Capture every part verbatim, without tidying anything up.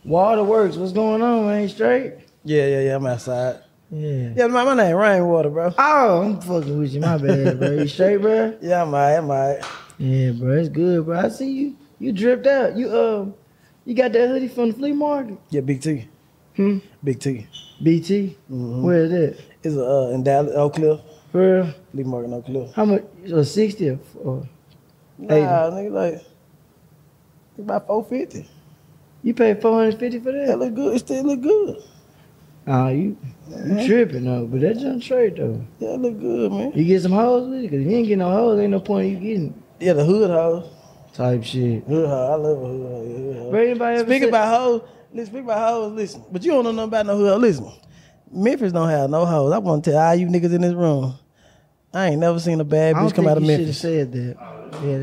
Waterworks, what's going on, man? Straight? Yeah, yeah, yeah. I'm outside. Yeah. Yeah, my, my name Rainwater, bro. Oh, I'm fucking with you. My bad, bro. You straight, bro? Yeah, I'm alright. I'm alright. Yeah, bro. It's good, bro. I see you. You dripped out. You um, you got that hoodie from the flea market? Yeah, Big T. Hmm. Big T. B T. Mm-hmm. Where is that? It's uh in Dallas, Oak Cliff. For real? Flea Market, Oak Cliff. How much? So sixty or, or Nah, nigga, like about four fifty. you paid four hundred fifty for That that? look good. It still look good. Oh, you you tripping though? But that junk straight though. Yeah, it look good, man. You get some hoes with it? Cause if you ain't get no hoes, ain't no point in you getting Yeah, the hood hoes. type shit. Hood hoe. I love a hood hoe. Yeah, hood hoe. Bro, anybody ever Speaking said- about hoes, listen, speak about hoes, listen. But you don't know nothing about no hood hoe. Listen, Memphis don't have no hoes. I want to tell all you niggas in this room, I ain't never seen a bad I don't bitch come think out of you Memphis. should have said that. Yeah,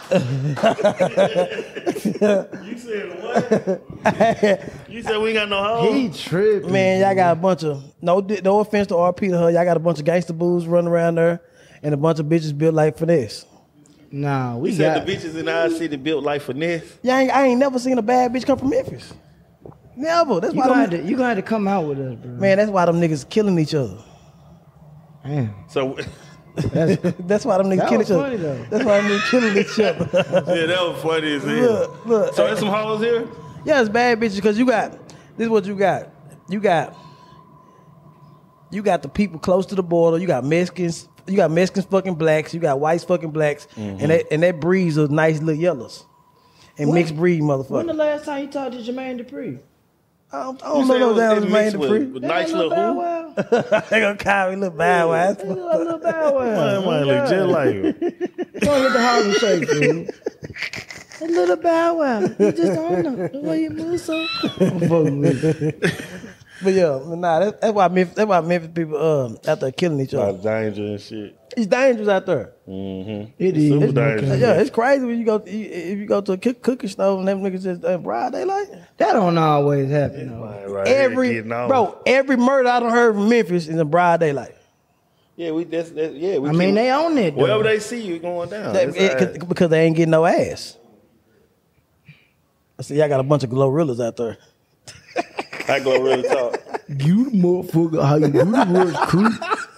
they, You said what? You said we ain't got no hoes? he tripping. Man, y'all got a bunch of, no no offense to R P to her, y'all got a bunch of gangster boos running around there and a bunch of bitches built like finesse. Nah, we You got. said the bitches in our city built like finesse. Y'all ain't, I ain't never seen a bad bitch come from Memphis. Never. That's You why gonna, have them, to, you gonna have to come out with us, bro. man, that's why them niggas killing each other. Damn. So That's, That's why them niggas That killing was each funny, other. though. That's why them niggas killing each other. yeah, that was funny as hell. Look, look. So there's some hoes here? Yeah, it's bad bitches because you got, this is what you got. You got, you got the people close to the border. You got Mexicans. You got Mexicans fucking blacks. You got whites fucking blacks. Mm-hmm. And that and that breeds are nice little yellows. And When- mixed breed when the motherfuckers. last time you talked to Jermaine Dupri? I don't, I You don't said know no it was- damn it Jermaine mixed with- Dupri. with nice little Bow who? Wow. They gonna call me little bow wow. They look like Lil Bow Wow. Man, might look just like him. Go and get the Harlem Shake, dude. A little Bow Wow. You just don't know the way you move, so. I'm fucking with you. But yeah, but nah, that's, that's why Memphis, that's why Memphis people um out there killing each A lot other. of danger and shit. It's dangerous out there. Mm-hmm. It is. Super It's dangerous. Yeah, it's crazy when you go if you go to a cook, cookie store and them niggas just uh, broad daylight. That don't always happen, though. Right, right here Every getting off. bro, every murder I done heard from Memphis is in broad daylight. Yeah, we that's, that's yeah. We I mean, keep- they own it, though. wherever they see you going down. That- That's it- all 'cause- right. because they ain't getting no ass. I see, y'all got a bunch of glorrillas out there. I go really talk. You the motherfucker, how you do the work, creep.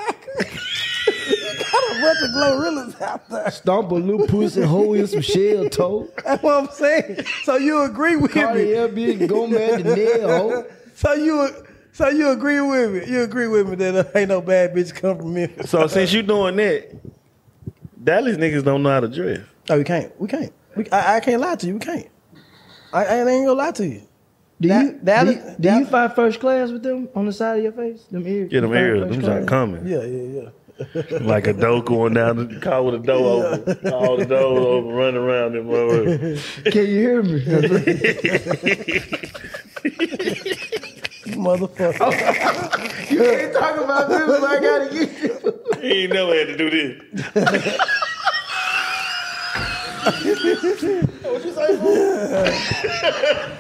Got a bunch of glorrillas out there. Stomp a little pussy hole in some shell toe. That's what I'm saying. So you agree with me? Cartier big go mad the nail hole. So you so you agree with me? You agree with me that there ain't no bad bitch come from Memphis? So since you doing that, Dallas niggas don't know how to dress. Oh, we can't. We can't. We, I, I can't lie to you. We can't. I, I ain't gonna lie to you. Do That- you that do, is- you- do that- you find first class with them on the side of your face? Them ears. Get them You find ears. first Them class? shot coming. Yeah, yeah, yeah. Like a doe going down the car with a doe over. All the doors over, running around them motherfuckers. Can you hear me? Motherfucker. You ain't talking about this, but I gotta get you. He ain't never had to do this. What you say, fool?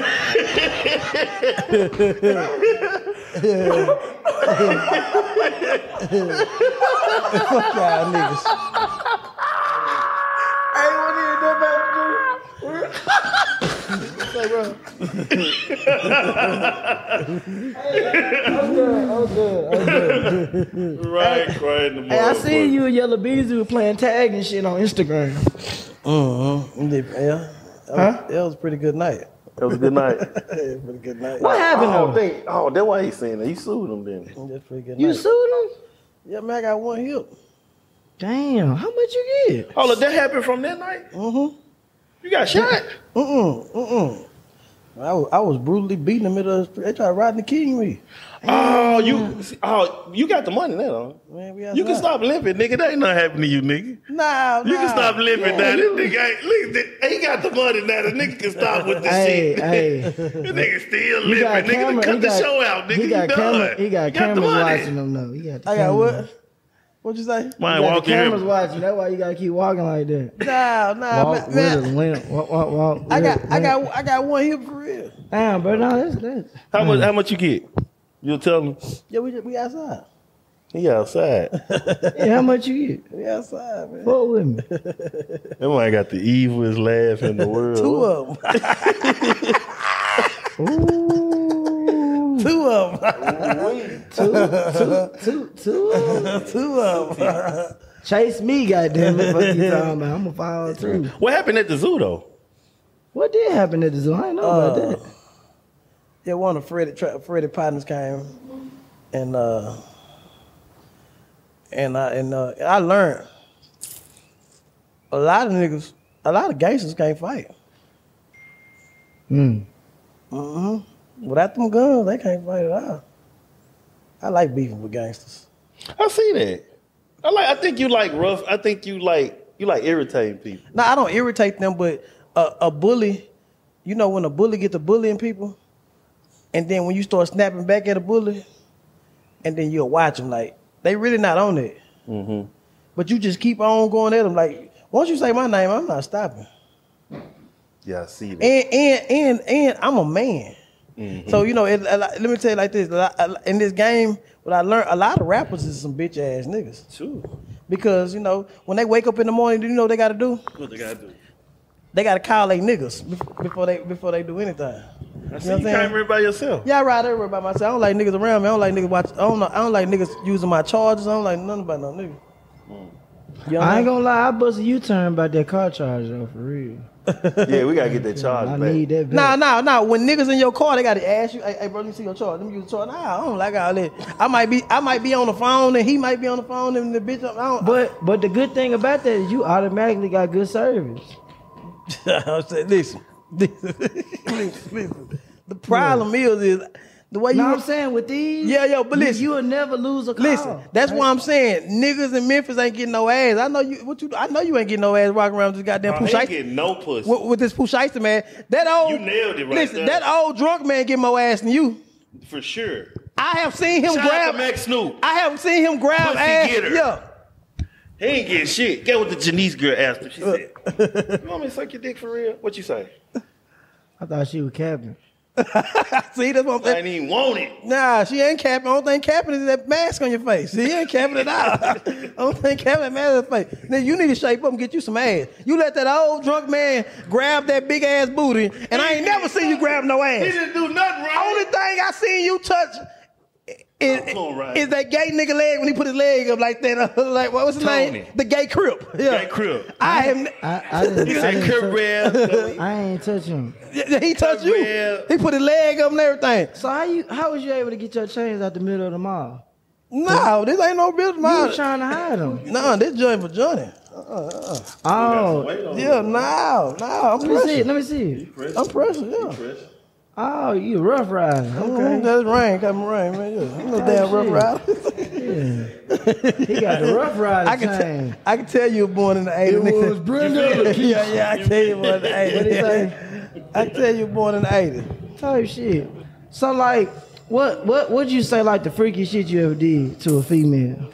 Fuck y'all niggas. I ain't want to hear I'm good, I'm good, I'm good. Right, crying the Hey, I motherfucker. seen you and Yellow Beezy were playing tag and shit on Instagram. Mm-hmm. Yeah. That Huh? was, that was a pretty good night. That was a good night. Yeah, pretty good night. What happened Oh, though? think, oh, that's why he's saying that. You sued him then. That's pretty good You night. sued him? Yeah, man, I got one hip. Damn, how much you get? Oh, look, that happened from that night? Mm-hmm. You got shot? Mm-mm. Mm-mm. I was, I was brutally beaten in the middle of the street. They tried riding the king me. Oh, you oh, you got the money now. Man, we You can outside. stop limping, nigga. That ain't nothing happening to you, nigga. Nah, nah. You can stop limping Yeah, now. This you- nigga ain't, look, this- he got the money now. The nigga can stop with this Hey, shit. hey. This nigga still He got limping. Nigga, camera. cut He the got, show out, nigga. he got you camera. done. He got You the cameras money. watching him though. He got. The I got cameras. what? What'd you say? Mine He got the walking cameras him. watching. That's why you gotta keep walking like that. Nah, nah, Walk man. with a man. limp. Walk, walk, walk. I with got, a I limp. got, I got one hip for real. Damn, bro. No, that's that's. How much? How much you get? You'll tell him. Yeah, we we outside. He outside. Hey, how much you get? We outside, man. Fuck with me. That man got the evilest laugh in the world. Two of them. Ooh. Two of them. two, two, two, two of them. Two of them. Chase me, goddamn it. What you talking about? I'm gonna follow too. What happened at the zoo though? What did happen at the zoo? I didn't know about Uh, that. Yeah, one of Freddie tra- Freddie partners came, and uh, and I and uh, I learned a lot of niggas, a lot of gangsters can't fight. Mm. Mm-hmm. Without them guns, they can't fight at all. I like beefing with gangsters. I see that. I like. I think you like rough. I think you like you like irritating people. No, I don't irritate them, but a, a bully, you know, when a bully get to bullying people, and then when you start snapping back at a bully, and then you'll watch them like they really not on it. Mm-hmm. But you just keep on going at them. Like, once you say my name, I'm not stopping. Yeah, I see that. And and and and I'm a man. Mm-hmm. So you know, it, a lot- let me tell you like this: a lot- in this game, what I learned, a lot of rappers is some bitch ass niggas. True. Because you know, when they wake up in the morning, do you know what they got to do? What they gotta do? They got to call they niggas bef- before they before they do anything. I You see know you, what I'm came saying? here by yourself. Yeah, I ride everywhere by myself. I don't like niggas around me. I don't like niggas watch. I don't. know- I don't like niggas using my charges. I don't like nothing about no nigga. You know I ain't what gonna lie, I bust a U-turn about that car charge though, for real. Yeah, we gotta get that charge I back. need that Nah, back. nah, nah. When niggas in your car, they gotta ask you, "Hey, hey bro, let me see your charge. Let me use the charge." Nah, I don't like all that. I might be, I might be on the phone, and he might be on the phone, and the bitch, I don't. But but the good thing about that is you automatically got good service. I said, listen, listen, listen, listen. The problem is, is the way You you. know what I'm saying? With these, Yeah, yo, but you- listen. you will never lose a call. Listen, that's right? why I'm saying niggas in Memphis ain't getting no ass. I know you. What you? I know you ain't getting no ass walking around with this goddamn I Pooh ain't Shiesty- getting no pussy. with, with this Pooh Shiesty, man. That old. You nailed it right Listen, there. that old drunk man get more ass than you. For sure. I have seen him Shout out grab. to Max Snoop. I haven't seen him grab Pussy ass. getter. Yeah. He ain't getting shit. Get what the Janice girl asked him. She said, "You want me to suck your dick for real?" What you say? I thought she was capping. See, that's what I'm I saying. ain't even want it. Nah, she ain't capping. Only thing capping is that mask on your face. She ain't capping it out. Only thing capping that mask on your face. Then you need to shape up and get you some ass. You let that old drunk man grab that big ass booty, and I ain't never seen you grab no He ass. didn't do nothing wrong. Only thing I seen you touch is, Come on, Ryan. is that gay nigga leg when he put his leg up like that. Uh, like what was his Tony. name? The gay crip. Yeah. Gay crip. I have. I, I didn't. He I, said, didn't touch, "Career." I ain't touch him. Yeah, he touched you. Real. He put his leg up and everything. So how you? How was you able to get your chains out the middle of the mall? No, this ain't no business. You Man. was trying to hide them. No, this joint for Johnny. Oh, Yeah, no, no, I'm let me see. pressing. Let me see. I'm pressing, yeah. Oh, you rough riding. Okay. Okay. That's rain, coming rain, man. Yeah. I'm no damn rough shit. rider. He got the rough riding I can, chain. t- I can tell you were born in the eighties. It was Brenda. yeah, yeah, I can tell you were born in the eighties. What'd he say? I can tell you were born in the eighties. Type shit. So like, what what would you say like the freaky shit you ever did to a female?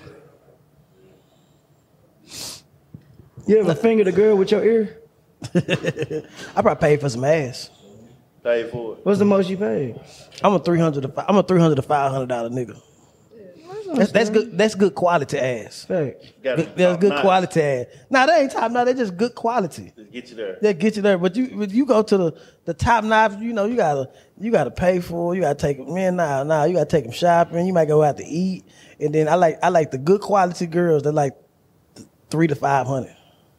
You ever fingered a girl with your ear? I probably paid for some ass. Pay for it. What's the most you paid? I'm a three hundred to five, I'm a three hundred to five hundred dollar nigga. That's, that's good. That's good quality ass. Fact. Got Good, it. that's good Top notch. quality ass. Nah, that ain't top notch. That's just good quality. Just get you there. That get you there, but you but you go to the, the top notch. You know you gotta you gotta pay for. It. You gotta take man. Nah, nah. You gotta take them shopping. You might go out to eat, and then I like I like the good quality girls that like th- three to five hundred.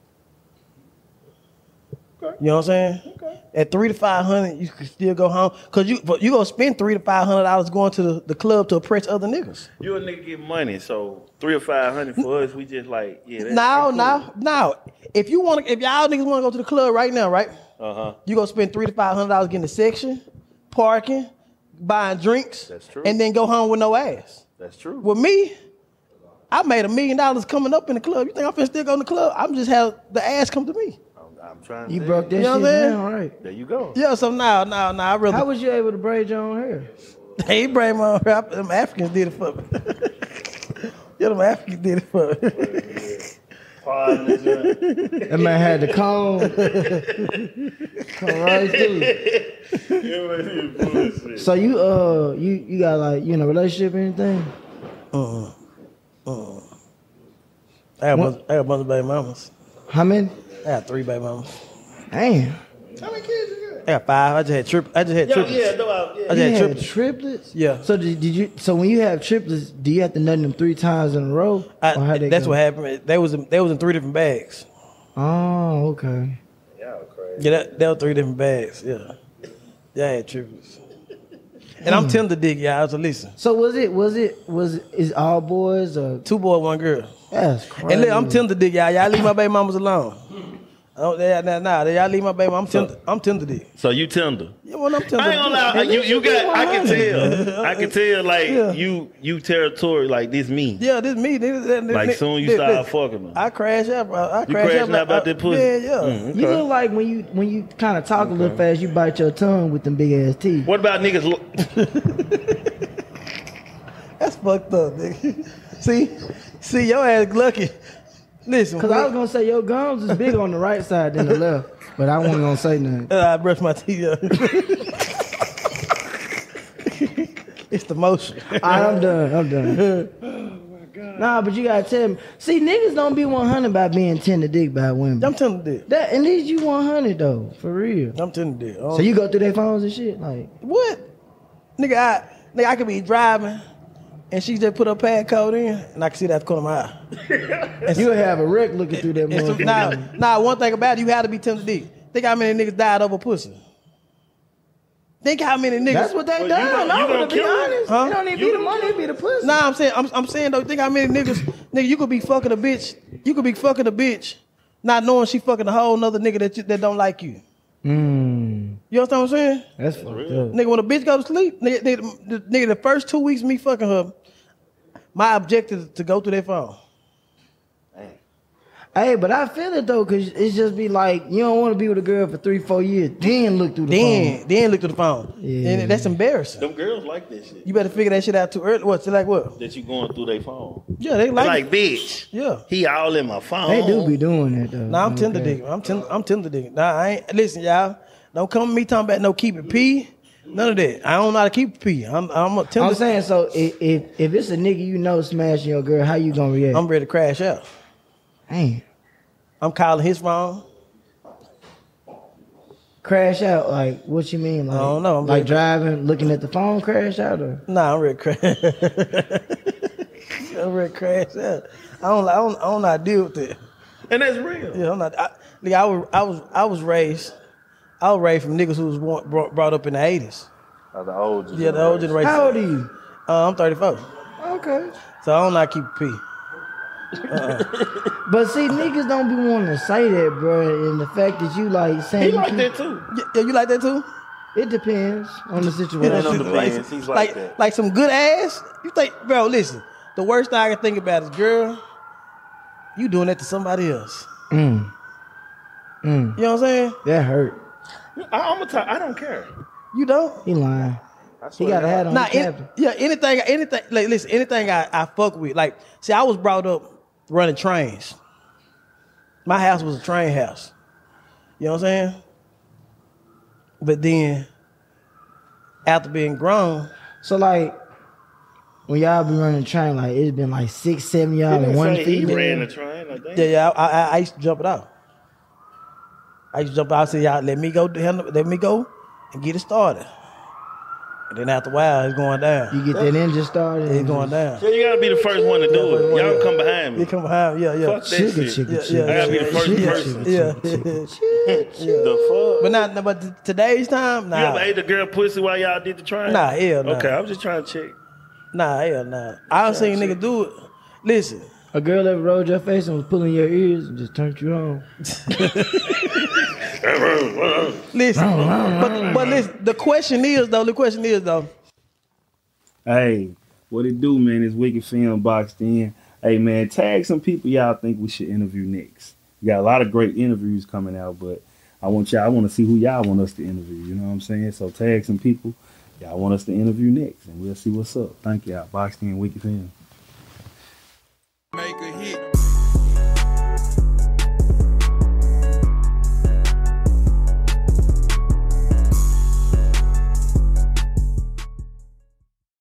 Okay. You know what I'm saying? Okay. At three to five hundred, you can still go home because you but you gonna spend three to five hundred dollars going to the, the club to impress other niggas. You a nigga get money, so three or five hundred for us, we just like, yeah. That's, No, no, no. If you want to, if y'all niggas want to go to the club right now, right? Uh huh. You gonna spend three to five hundred dollars getting a section, parking, buying drinks, That's true. and then go home with no ass. That's true. With me, I made a million dollars coming up in the club. You think I'm finna still go in the club? I'm just have the ass come to me. I'm, I'm trying to. You tell broke that You know shit what I'm saying? down, right? There you go. Yeah, so now, now, now I really. How was you able to braid your own hair? He bring my own rap. Them Africans did it for me. Yeah, them Africans did it for me. Pardon the That man had the comb. Come right through. joint. So you uh you you got like you in a relationship or anything? Uh, uh. I got, a bunch, I got a bunch of baby mamas. How many? I got three baby mamas. Damn. How many kids you I got five. I just had trip. I just had Yo, triplets. yeah, no, I, yeah. I just You had had triplets. triplets? Yeah. So did, did you? So when you have triplets, do you have to nut them three times in a row? I, Or how they that's go? what happened. They was in, they was in three different bags. Oh, okay. Y'all crazy. Yeah, that, that was three different bags. Yeah, yeah, I had triplets. And I'm tender dick, y'all. So listen, So was it? Was it? Was it? Is all boys or? two boys, one girl. That's crazy. And look, I'm tender dick, y'all. Y'all leave my baby mamas alone. Oh, nah, nah, nah. Y'all leave my baby. I'm tender. I'm tender dick. So you tender. Yeah, well, I'm tender. I ain't gonna lie, At you, least you be got. I can one hundred. tell. I can tell. Like Yeah. you, you territory. Like this me. Yeah, this me. This, this, Like this, soon you this, start this. fucking them. I crash out, bro. I You crash crashing out out about I- that pussy? Yeah, yeah. Mm, You okay. look like when you when you kind of talk a little fast, you bite your tongue with them big ass teeth. What about niggas? Lo- That's fucked up, nigga. See, see, your ass lucky. Listen, Cause I was gonna say your gums is bigger on the right side than the left, but I wasn't gonna say nothing. Uh, I brush my teeth up. It's the motion. All right, I'm done. I'm done. Nah, but you gotta tell me. See, niggas don't be one hundred by being tender dick by women. I'm tender dick. That at least you one hundred though, for real. I'm tender dick. Oh, So you go through their phones and shit, like. what? Nigga, I nigga, I could be driving and she just put her pad code in and I can see that corner of my eye. And You'll have a wreck looking through that And so, motherfucker. now, now, one thing about it, you had to be tender dick. Think how many niggas died over pussy. Think how many niggas. That's what they Well, you done. gon- you No, gonna to be kill 'em? honest, Huh? it don't even You be the gonna money, it be the pussy. Nah, I'm saying, I'm, I'm saying though. Think how many niggas, nigga, you could be fucking a bitch. You could be fucking a bitch, not knowing she fucking a whole nother nigga that you, that don't like you. Mm, You understand what I'm saying? that's fucked up. Nigga, when a bitch go to sleep, nigga, nigga, the, nigga, the first two weeks of me fucking her, my objective is to go through their phone. Hey, but I feel it though, cause it's just be like you don't want to be with a girl for three, four years, then look through the Then, phone. then look through the phone. Yeah. And that's embarrassing. Them girls like that shit. You better figure that shit out too early. What? They like what? That you going through their phone. Yeah, they Like, like. like bitch. Yeah. He all in my phone. They do be doing that though. Nah, I'm tender Okay. dick. I'm tender. I'm tender dick. Nah, I ain't. Listen, y'all. Don't come to me talking about no keep it pee. None of that. I don't know how to keep it pee. I'm. I'm a tender. I'm saying so. If, if if it's a nigga you know smashing your girl, how you gonna react? I'm ready to crash out. Damn. I'm calling his phone. Crash out, like what you mean? Like, I don't know, I'm like ready- driving, looking at the phone, crash out, or Nah, I'm ready to crash. I'm ready to crash out. I don't. I don't. I don't know how to deal with it. And that's real. Yeah, I'm not. I, nigga, I was. I was. I was raised. I was raised from niggas who was born, brought, brought up in the eighties. Oh, the old Yeah, the old generation. how old are you? Uh, I'm thirty-four. Okay. So I don't know how to keep it pee. But see, niggas don't be wanting to say that, bro. And the fact that you like saying He you like keep- that too. Yeah, yeah, you like that too? it depends on the It situation. don't depend. He's like like, that. like some good ass. You think, bro? Listen, the worst thing I can think about is, girl, you doing that to somebody else. Mm. Mm. You know what I'm saying? That hurt. I, I'm gonna talk. I don't care. You don't. He lying. I He swear got to a God. hat on. Nah, He any, capping. yeah, anything, anything. Like, listen, anything I, I fuck with. Like, see, I was brought up running trains. My house was a train house. You know what I'm saying? But then, after being grown, So like, when y'all be running train, like it's been like six, seven y'all Didn't in one say he female. ran the train. I think. yeah, yeah, I, I, I used to jump it out. I used to jump out. Say, y'all, let me go, handle- let me go, and get it started. And then after a while, it's going down. You get that engine started. It's and going just- down. So you gotta be the first one to do it. Y'all come behind me. You come behind, yeah, yeah. Fuck that Sugar, shit. sugar, Yeah, sugar. yeah, I gotta be the first Sugar, person. sugar, Yeah. The fuck? But not, but t- today's time, You nah, ever ate the girl pussy while y'all did the train? nah, hell nah. Okay, I was just trying to check. Nah, hell nah. I done seen nigga do it. Listen, A girl ever rolled your face and was pulling your ears and just turned you on. listen. but, but listen, the question is though, the question is though, Hey, what it do, man? It's Wicked Film Boxed In. Hey, man, tag some people y'all think we should interview next. We got a lot of great interviews coming out, but I want y'all, I want to see who y'all want us to interview. You know what I'm saying? So tag some people y'all want us to interview next, and we'll see what's up. Thank y'all. Boxed In, Wicked Film.